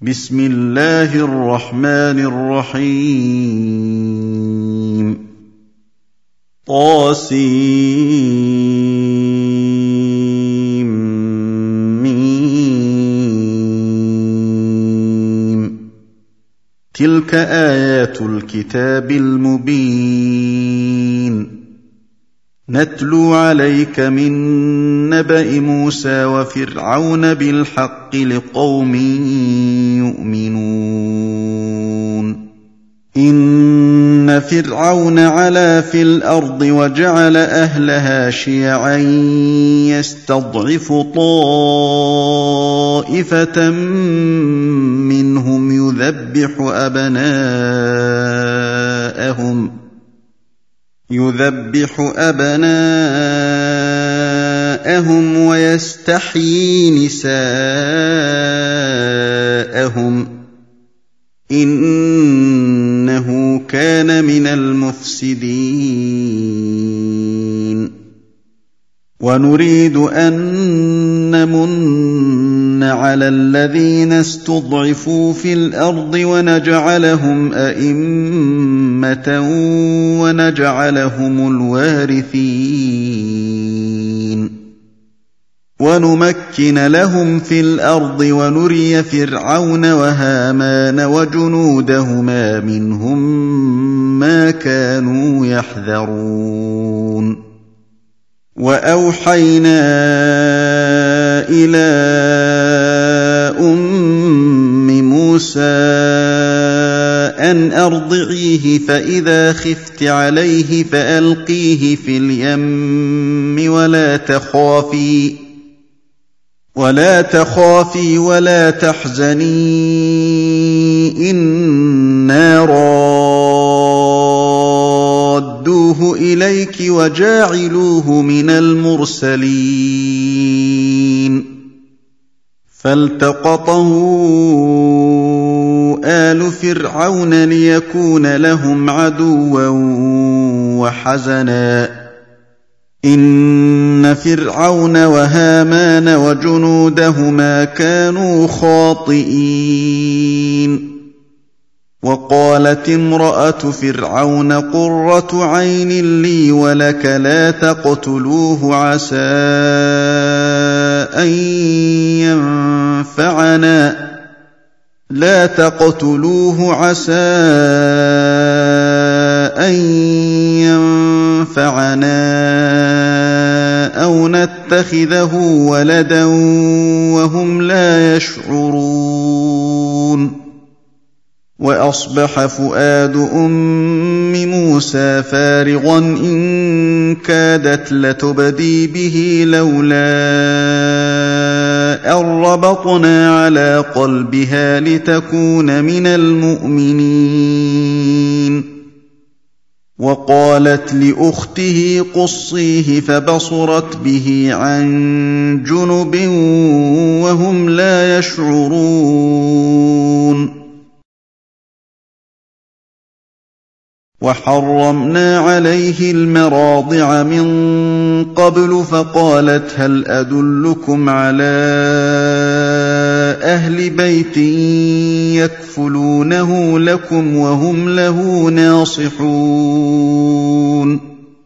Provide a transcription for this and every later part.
بسم الله الرحمن الرحيم طاسيم تلك آيات الكتاب المبين نتلو عليك من نبأ موسى وفرعون بالحق لقوم يؤمنون إن فرعون علا في الأرض وجعل أهلها شيعا يستضعف طائفة منهم يذبح أبناءهم ويستحيي نساءهم إنه كان من المفسدين ونريد أن نمن على الذين استضعفوا في الأرض ونجعلهم أئمة ونجعلهم الوارثين ونمكن لهم في الأرض ونري فرعون وهامان وجنودهما منهم ما كانوا يحذرون وأوحينا إلى أم موسى أن أرضعيه فإذا خفت عليه فألقيه في اليم ولا تخافي ولا تحزني إنا رادوه إليك وجاعلوه من المرسلين فالتقطه آل فرعون ليكون لهم عدوا وحزنا إن فرعون وهامان وجنودهما كانوا خاطئين وقالت امرأة فرعون قرة عين لي ولك لا تقتلوه عسى أن ينفعنا أو نتخذه ولدا وهم لا يشعرون وأصبح فؤاد أم موسى فارغا إن كادت لتبدي به لولا أن ربطنا على قلبها لتكون من المؤمنين وقالت لأخته قصيه فبصرت به عن جنب وهم لا يشعرون وحرمنا عليه المراضع من قبل فقالت هل أدلكم على أهل بيت يكفلونه لكم وهم له ناصحون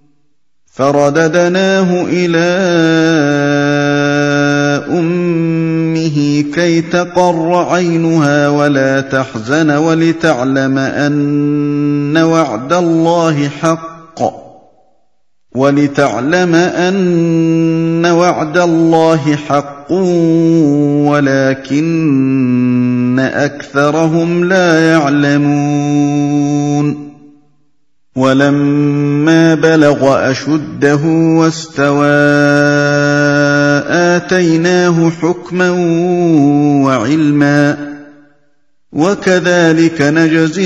فرددناه إلى أمه كي تقر عينها ولا تحزن ولتعلم أن وعد الله حق ولكن أكثرهم لا يعلمون ولما بلغ أشده واستوى آتيناه حكما وعلما وكذلك نجزي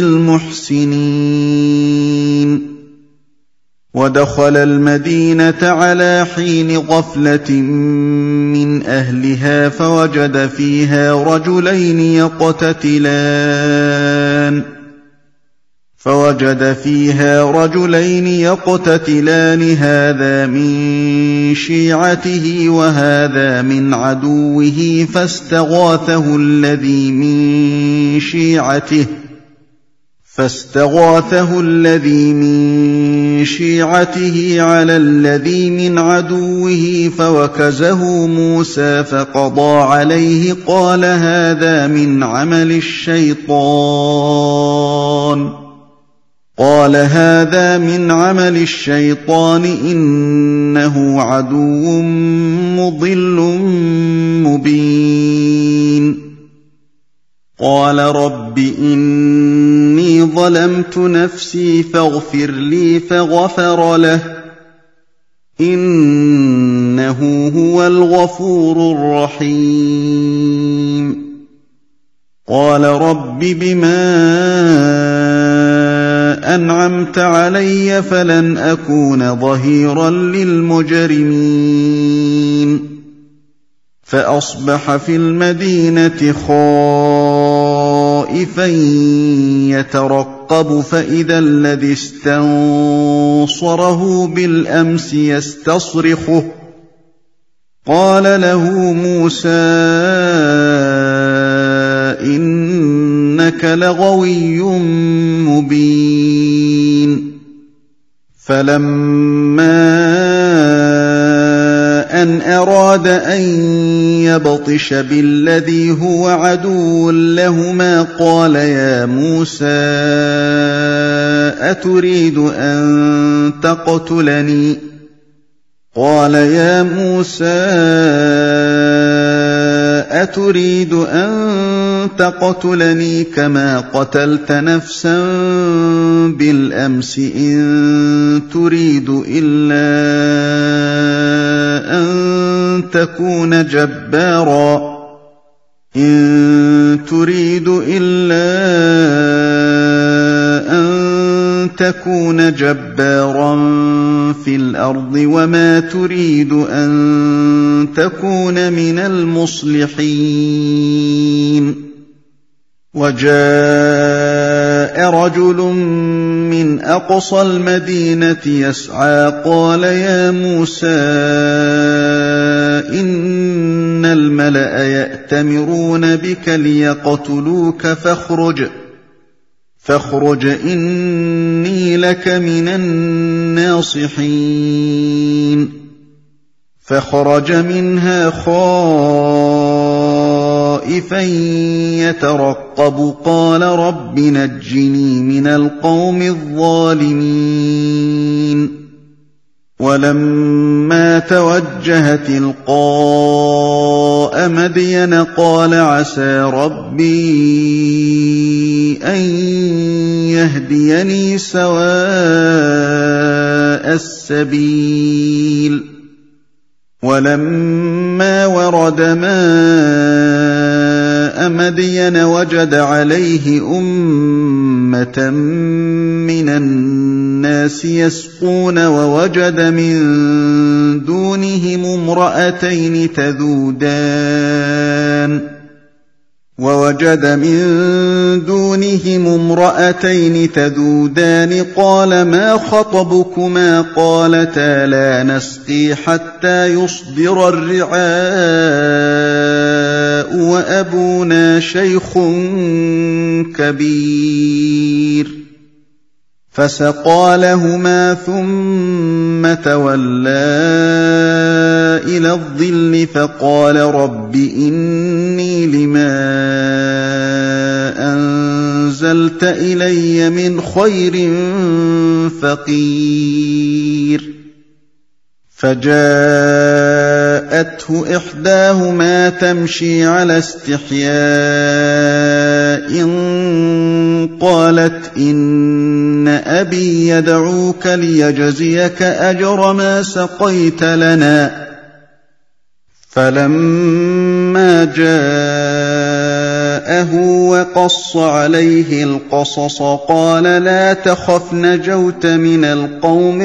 المحسنين ودخل المدينة على حين غفلة من أهلها فوجد فيها رجلين يقتتلان فوجد فيها رجلين يقتتلان هذا من شيعته وهذا من عدوه فاستغاثه الذي من شيعته على الذي من عدوه فوكزه موسى فقضى عليه قال هذا من عمل الشيطان إنه عدو مضل مبين قال رب إني ظلمت نفسي فاغفر لي فغفر له إنه هو الغفور الرحيم قال رب بما أنعمت علي فلن أكون ظهيرا للمجرمين فأصبح في المدينة خائفا يترقب فإذا الذي استنصره بالأمس يستصرخه قال له موسى إنك لغوي مبين فلما أن أراد أن يبطش بالذي هو عدو لهما قال يا موسى أتريد أن تقتلني كما قتلت نفسا بالأمس إن تريد إلا أن تكون جبارا في الأرض وما تريد أن تكون من المصلحين وجاء رجل من أقصى المدينة يسعى قال يا موسى إن الملأ يأتمرون بك ليقتلوك فاخرج إني لك من الناصحين فخرج منها خائفا يترقب قال رب نجني من القوم الظالمين ولما توجه تلقاء مدين قال عسى ربي أن يهديني سواء السبيل ولما ورد ماء مدين وجد عليه أمة من الناس يسقون ووجد من دونهم امرأتين تذودان قال ما خطبكما قالتا لا نسقي حتى يصدر الرعاء وأبونا شيخ كبير فسقى لهما ثم تولى إلى الظل فقال رب إني لما أنزلت إلي من خير فقير فجاءته إحداهما تمشي على استحياء قالت إن أبي يدعوك ليجزيك أجر ما سقيت لنا فلما جاءه وقص عليه القصص قال لا تخف نجوت من القوم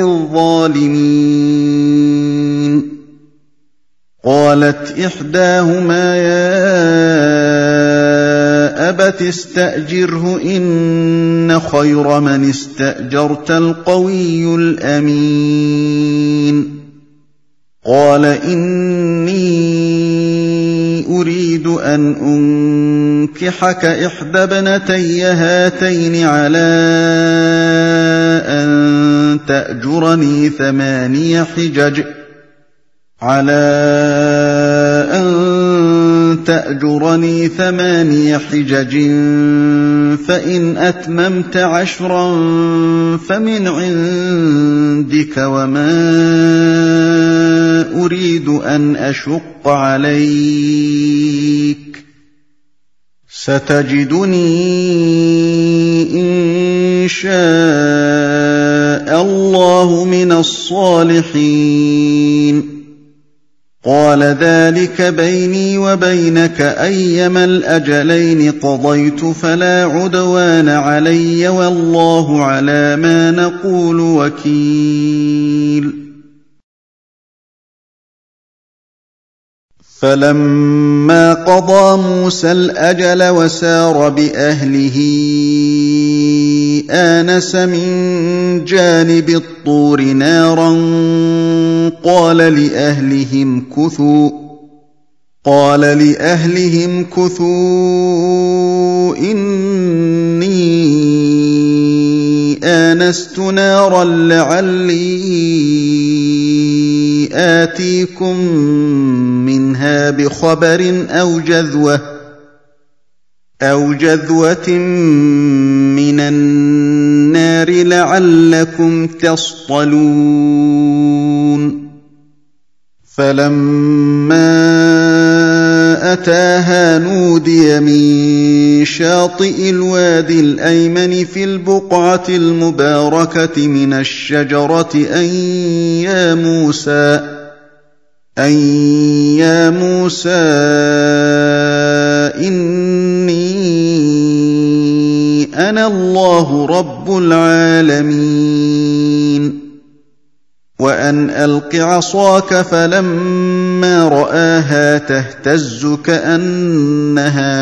الظالمين قالت إحداهما يا يا أبت استأجره إن خير من استأجرت القوي الأمين قال إني أريد أن أنكحك إحدى ابنتي هاتين على أن تأجرني 8 حجج فإن أتممت 10 فمن عندك وما أريد أن أشق عليك ستجدني إن شاء الله من الصالحين قال ذلك بيني وبينك أيما الأجلين قضيت فلا عدوان علي والله على ما نقول وكيل فلما قضى موسى الأجل وسار بأهله آنس من جانب الطور نارا قال لأهلهم كثوا إني آنست نارا لعلي آتيكم منها بخبر أو جذوة من النار لعلكم تصطلون فلما أتاها نودي من شاطئ الوادي الأيمن في البقعة المباركة من الشجرة أن يا موسى إني أنا الله رب العالمين وأن ألق عصاك فلما رآها تهتز كأنها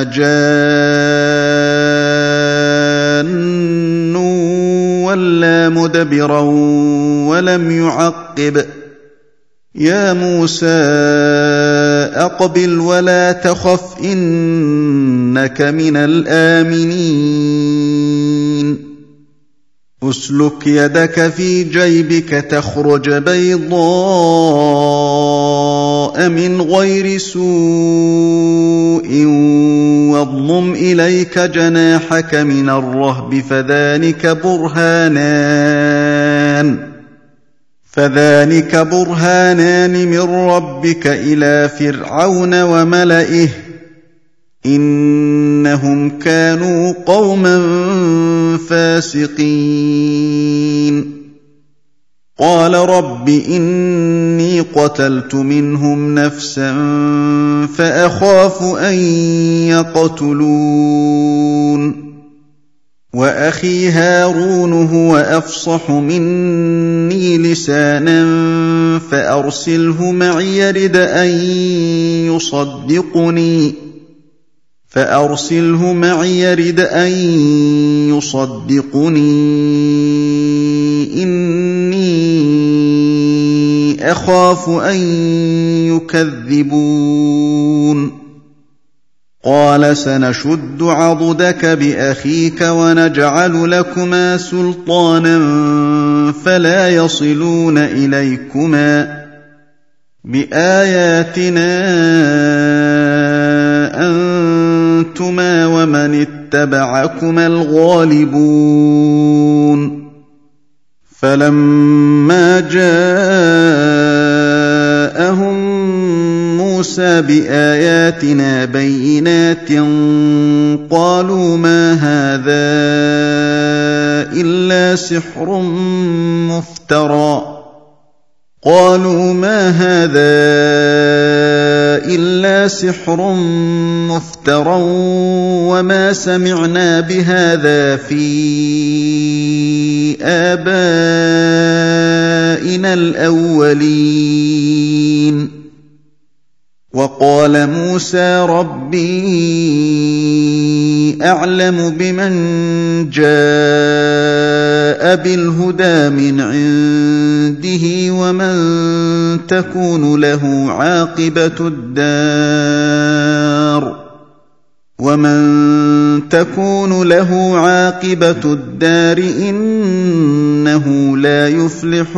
جان ولا مدبرا ولم يعقب يا موسى أقبل ولا تخف إنك من الآمنين أسلك يدك في جيبك تخرج بيضاء من غير سوء واضمم إليك جناحك من الرهب فذلك برهانان من ربك إلى فرعون وملئه إنهم كانوا قوما فاسقين قال رب إني قتلت منهم نفسا فأخاف أن يقتلون وأخي هارون هو أفصح مني لسانا فأرسله معي يرد أن يصدقني إني أخاف أن يكذبون قال سنشد عضدك بأخيك ونجعل لكما سلطانا فلا يصلون إليكما بآياتنا أنتما ومن اتبعكما الغالبون فلما جاءهم موسى بآياتنا بينات قالوا ما هذا إلا سحر مفترى وما سمعنا بهذا في آبائنا الأولين وقال موسى ربي أعلم بمن جاء بالهدى من عنده ومن تكون له عاقبة الدار إنه لا يفلح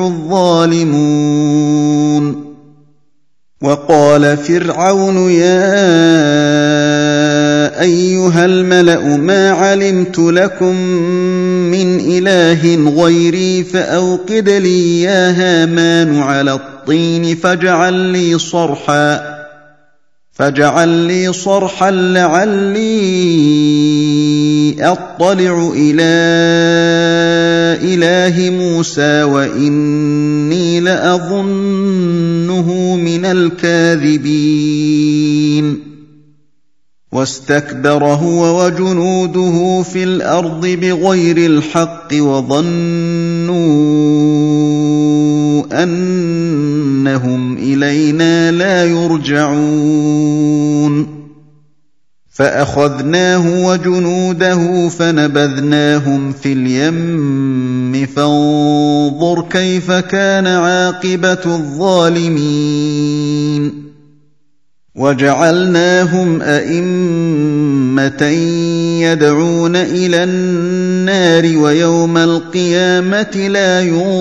الظالمون وقال فرعون يا أيها الملأ ما علمت لكم من إله غيري فأوقد لي يا هامان على الطين فاجعل لي صرحا لعلي أطلع إلى إله موسى وإني لأظنه من الكاذبين واستكبر هو وجنوده في الأرض بغير الحق وظنوا أنهم إلينا لا يرجعون فأخذناه وجنوده فنبذناهم في اليم فانظر كيف كان عاقبة الظالمين وجعلناهم أئمة يدعون إلى النار ويوم القيامة لا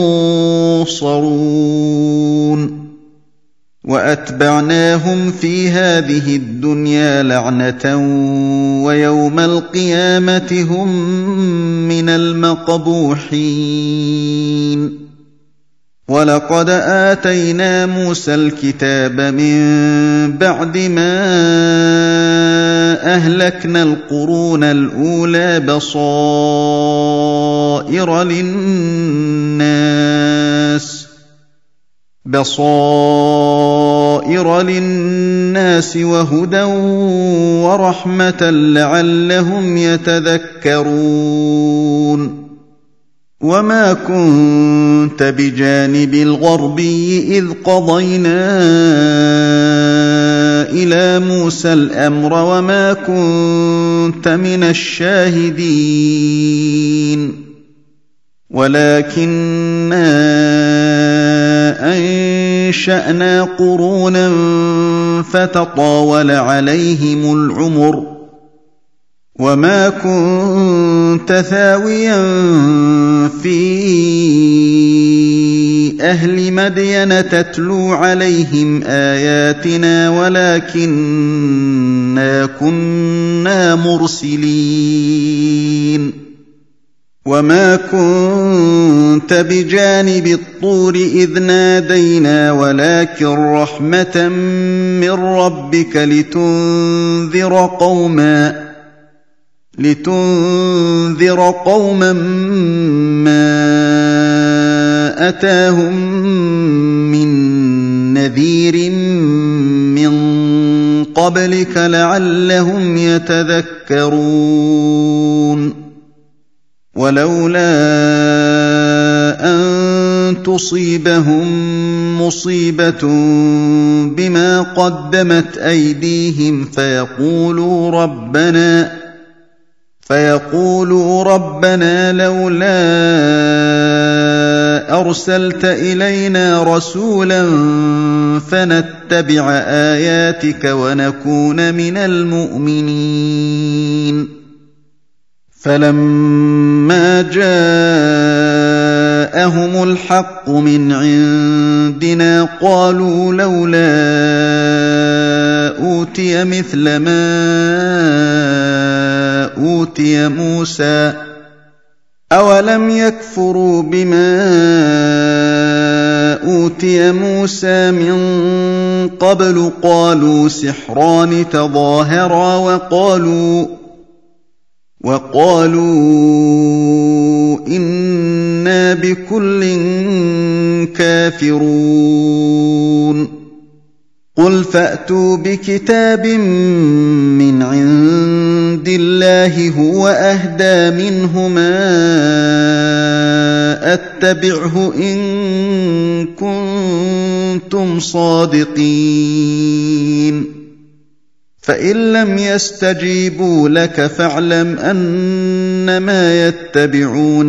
ينصرون وأتبعناهم في هذه الدنيا لعنة ويوم القيامة هم من المقبوحين ولقد آتينا موسى الكتاب من بعد ما أهلكنا القرون الأولى بصائر للناس وهدى ورحمة لعلهم يتذكرون وما كنت بجانب الغربي إذ قضينا إلى موسى الأمر وما كنت من الشاهدين ولكننا أنشأنا قرونا فتطاول عليهم العمر وما كنت ثاويا في أهل مدين تتلو عليهم آياتنا ولكننا كنا مرسلين وما كنت بجانب الطور إذ نادينا ولكن رحمة من ربك لتنذر قوما ما أتاهم من نذير من قبلك لعلهم يتذكرون ولولا أن تصيبهم مصيبة بما قدمت أيديهم فيقولوا ربنا لولا أرسلت إلينا رسولا فنتبع آياتك ونكون من المؤمنين فلما جاءهم الحق من عندنا قالوا لولا أوتي مثل ما أوتي موسى أولم يكفروا بما أوتي موسى من قبل قالوا سحران تظاهرا وقالوا إنا بكل كافرون قل فأتوا بكتاب من عند الله هو أهدى منهما أتبعه إن كنتم صادقين فإن لم يستجيبوا لك فاعلم أنما يتبعون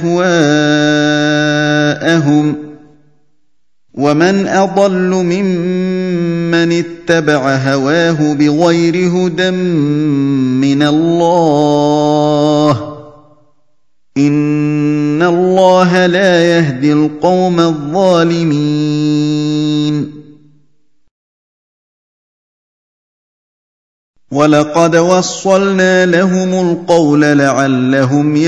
أهواءهم ومن أضل ممن اتبع هواه بغير هدى من الله إن الله لا يهدي القوم الظالمين ولقد وصلنا لهم القول لعلهم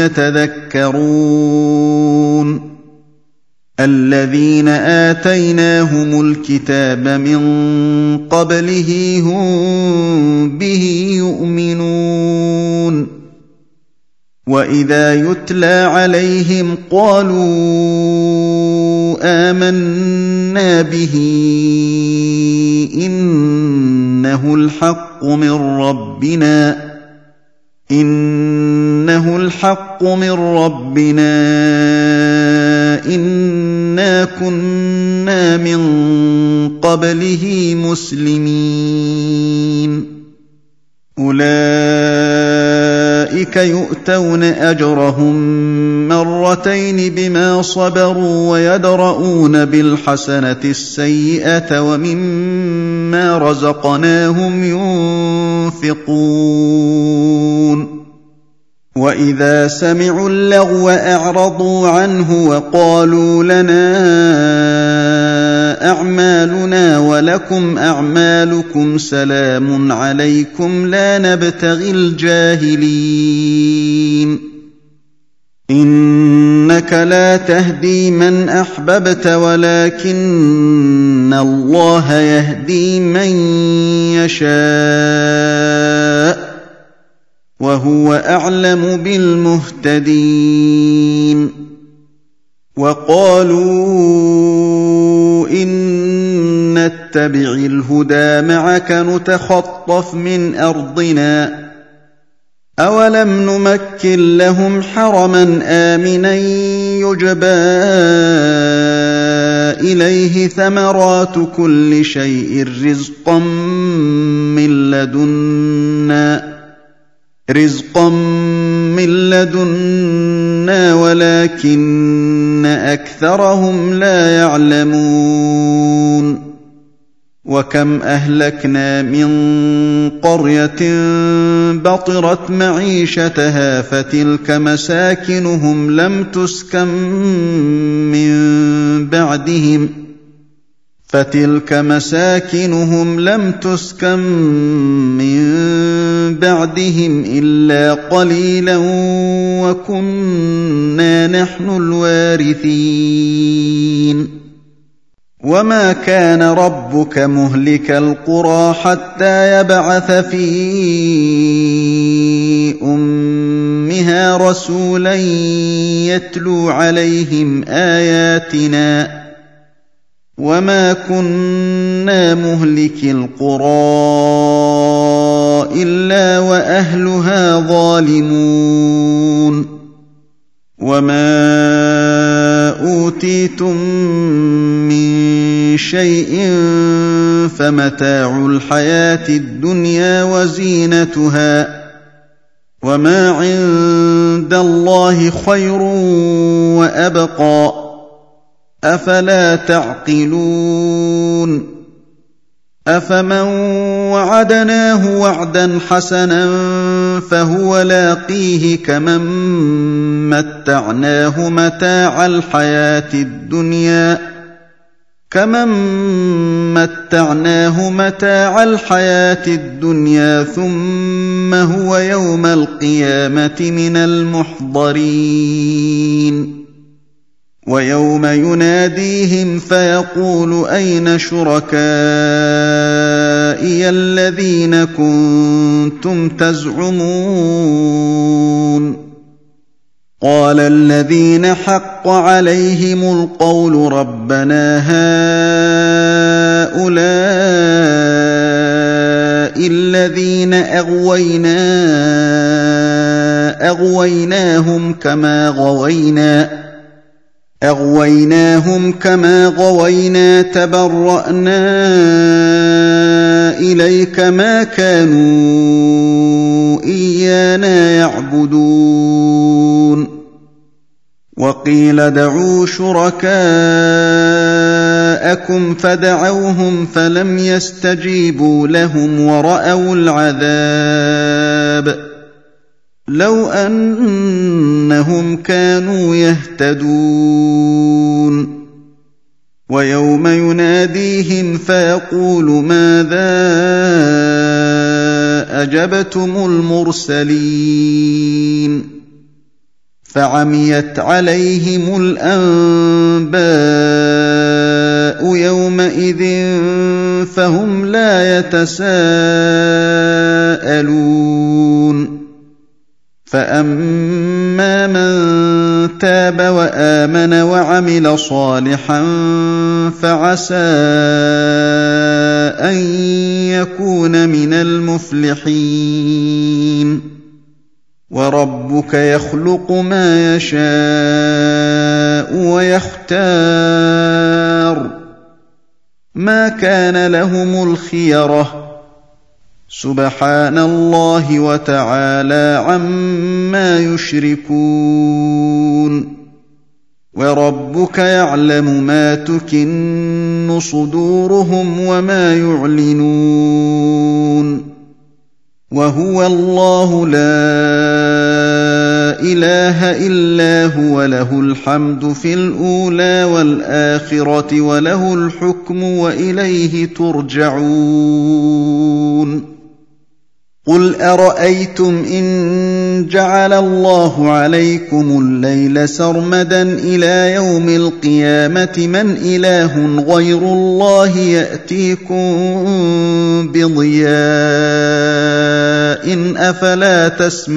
يتذكرون الذين آتيناهم الكتاب من قبله هم به يؤمنون وإذا يتلى عليهم قالوا آمنا به إنه الحق من ربنا إنا كنا من قبله مسلمين أولئك يؤتون أجرهم مرتين بما صبروا ويدرؤون بالحسنة السيئة ومما رزقناهم ينفقون وإذا سمعوا اللغو أعرضوا عنه وقالوا لنا أعمالنا ولكم أعمالكم سلام عليكم لا نبتغي الجاهلين إنك لا تهدي من أحببت ولكن الله يهدي من يشاء وهو أعلم بالمهتدين وقالوا إن نتبع الهدى معك نتخطف من أرضنا أولم نمكن لهم حرما آمنا يجبى إليه ثمرات كل شيء رزقا من لدنا ولكن أكثرهم لا يعلمون وكم أهلكنا من قرية بطرت معيشتها فتلك مساكنهم لم تسكن من بعدهم إلا قليلا وكنا نحن الوارثين وما كان ربك مهلك القرى حتى يبعث في أمها رسولا يتلو عليهم آياتنا وما كنا مهلك القرى إلا وأهلها ظالمون وما أوتيتم من شيء فمتاع الحياة الدنيا وزينتها وما عند الله خير وأبقى أفلا تعقلون أفمن وعدناه وعدا حسنا فهو لاقيه كمن متعناه متاع الحياة الدنيا ثم هو يوم القيامة من المحضرين ويوم يناديهم فيقول أين شركائي الذين كنتم تزعمون قال الذين حق عليهم القول ربنا هؤلاء الذين أغويناهم كما غوينا تبرأنا إليك ما كانوا إيانا يعبدون وقيل ادعوا شركاءكم فدعوهم فلم يستجيبوا لهم ورأوا العذاب لو أنهم كانوا يهتدون ويوم يناديهم فيقول ماذا أجبتم المرسلين فعميت عليهم الأنباء يومئذ فهم لا يتساءلون فأما من تاب وآمن وعمل صالحا فعسى أن يكون من المفلحين وربك يخلق ما يشاء ويختار ما كان لهم الخيرة سبحان الله وتعالى عما يشركون وربك يعلم ما تكن صدورهم وما يعلنون وهو الله لا إله إلا هو له الحمد في الأولى والآخرة وله الحكم وإليه ترجعون قل أرأيتم إن جعل الله عليكم الليل سرمدا إلى يوم القيامة من إله غير الله يأتيكم بضياء أفلا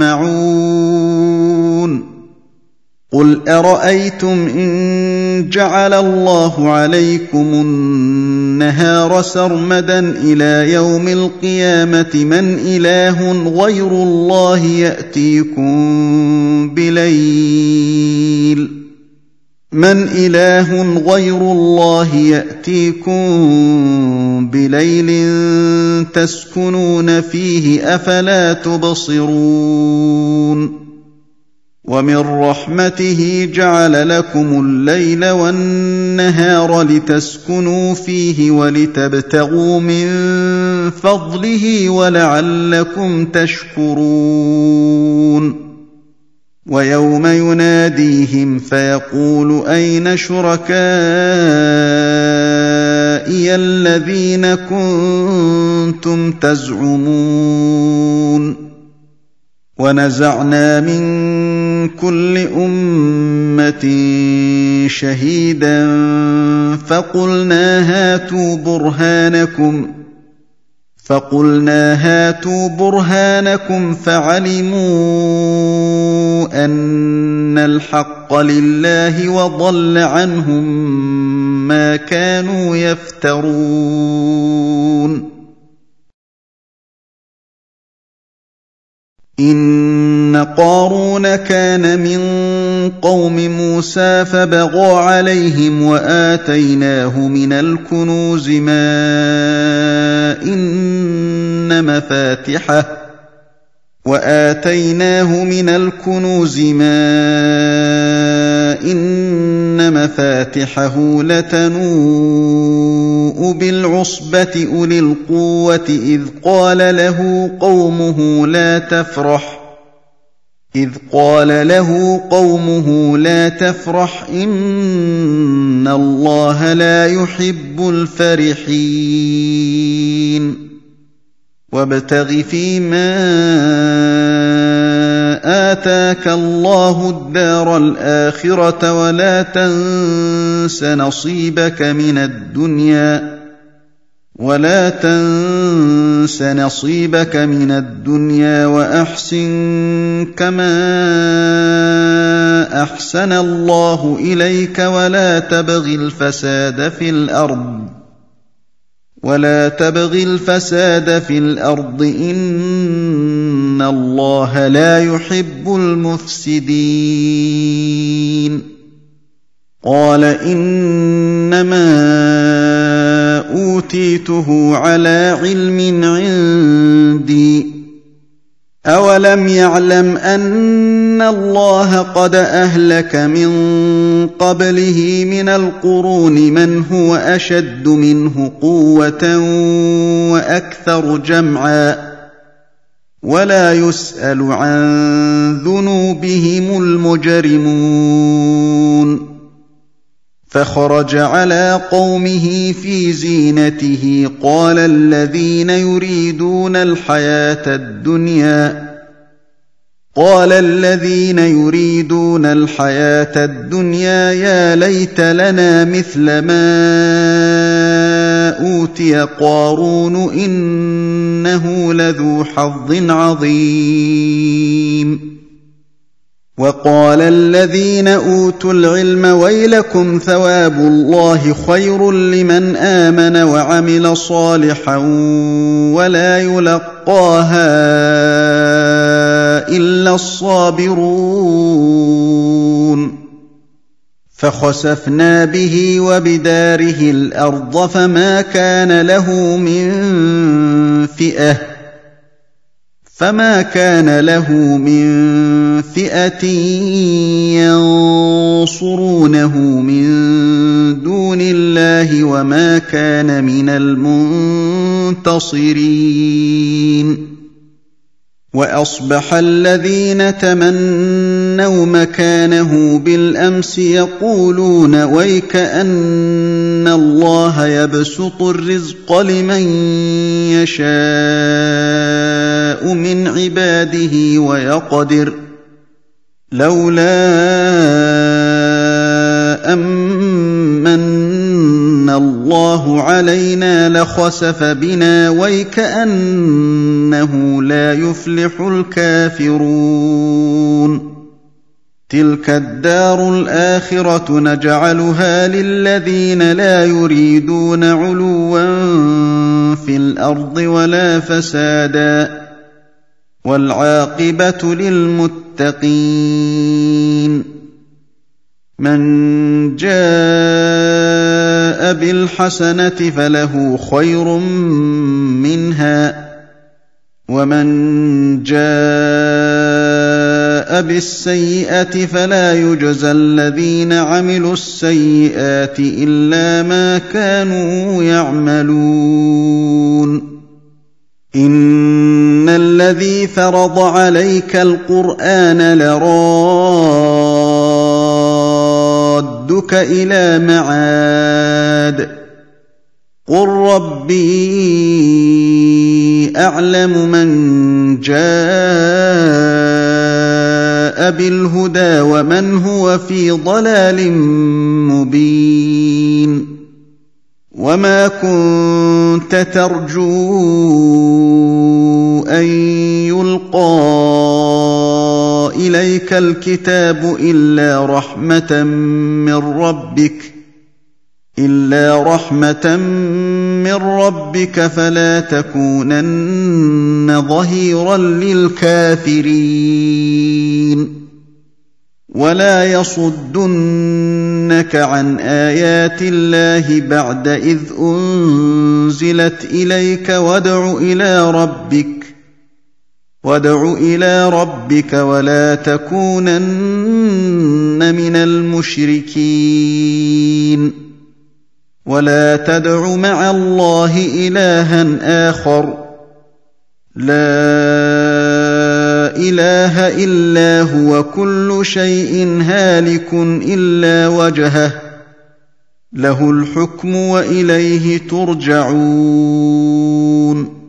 تسمعون قل أرأيتم إن جعل الله عليكم النهار سرمدا إلى يوم القيامة من إله غير الله يأتيكم بليل تسكنون فيه أفلا تبصرون ومن رحمته جعل لكم الليل والنهار لتسكنوا فيه ولتبتغوا من فضله ولعلكم تشكرون ويوم يناديهم فيقول أين شركائي الذين كنتم تزعمون ونزعنا من كل أمة شهيدا فقلنا هاتوا برهانكم فعلموا أن الحق لله وضل عنهم ما كانوا يفترون إن قارون كان من قوم موسى فبغى عليهم وآتيناه من الكنوز ما إن مفاتحه لتنوء بالعصبة أولي القوة إذ قال له قومه لا تفرح إن الله لا يحب الفرحين وابتغ فيما آتاك الله الدار الآخرة ولا تنس نصيبك من الدنيا وأحسن كما أحسن الله إليك ولا تبغ الفساد في الأرض إن الله لا يحب المفسدين قال إنما أوتيته على علم عندي أولم يعلم أن الله قد أهلك من قبله من القرون من هو أشد منه قوة وأكثر جمعا ولا يسأل عن ذنوبهم المجرمون فخرج على قومه في زينته قال الذين يريدون الحياة الدنيا يا ليت لنا مثل ما أوتي قارون إنه لذو حظ عظيم وقال الذين أوتوا العلم ويلكم ثواب الله خير لمن آمن وعمل صالحا ولا يلقاها إلا الصابرون فخسفنا به وبداره الأرض فما كان له من فئة ينصرونه من دون الله وما كان من المنتصرين وأصبح الذين تمنوا مكانه بالأمس يقولون ويك أن الله يبسط الرزق لمن يشاء من عباده ويقدر لولا أمن الله علينا لخسف بنا ويكأنه لا يفلح الكافرون تلك الدار الآخرة نجعلها للذين لا يريدون علوا في الأرض ولا فسادا والعاقبة للمتقين من جاء بالحسنة فله خير منها ومن جاء بالسيئة فلا يجزى الذين عملوا السيئات إلا ما كانوا يعملون إن الذي فرض عليك القرآن لرادك إلى معاد قل ربي أعلم من جاء بالهدى ومن هو في ضلال مبين وما كنت ترجو أن يلقى إليك الكتاب إلا رحمة من ربك فلا تكونن ظهيرا للكافرين ولا يصدنك عن آيات الله بعد إذ أنزلت إليك وادع إلى ربك ولا تكونن من المشركين ولا تدع مع الله إلها آخر لا إله إلا هو كل شيء هالك إلا وجهه له الحكم وإليه ترجعون